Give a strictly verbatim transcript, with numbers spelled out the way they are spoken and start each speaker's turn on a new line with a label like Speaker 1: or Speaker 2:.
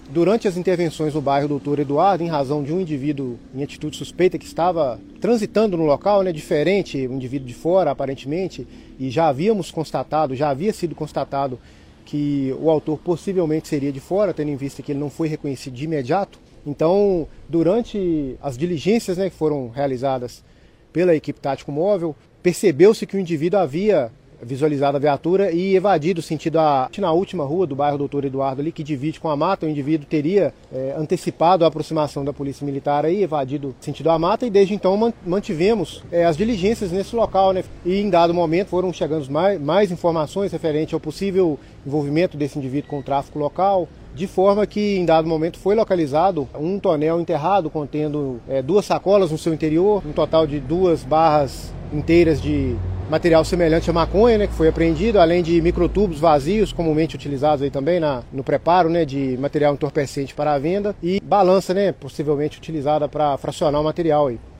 Speaker 1: Durante as intervenções no bairro Doutor Eduardo, em razão de um indivíduo em atitude suspeita que estava transitando no local, né, diferente, um indivíduo de fora aparentemente, e já havíamos constatado, já havia sido constatado que o autor possivelmente seria de fora, tendo em vista que ele não foi reconhecido de imediato. Então, durante as diligências, né, que foram realizadas pela equipe tático móvel, percebeu-se que o indivíduo havia visualizado a viatura e evadido sentido a, na última rua do bairro Doutor Eduardo ali, que divide com a mata. O indivíduo teria é, antecipado a aproximação da polícia militar aí, evadido sentido a mata, e desde então mantivemos é, as diligências nesse local, né? E em dado momento foram chegando mais, mais informações referentes ao possível envolvimento desse indivíduo com o tráfico local, de forma que em dado momento foi localizado um tonel enterrado contendo é, duas sacolas no seu interior, um total de duas barras inteiras de material semelhante a maconha, né, que foi apreendido, além de microtubos vazios, comumente utilizados aí também na, no preparo, né, de material entorpecente para a venda, e balança, né, possivelmente utilizada para fracionar o material aí.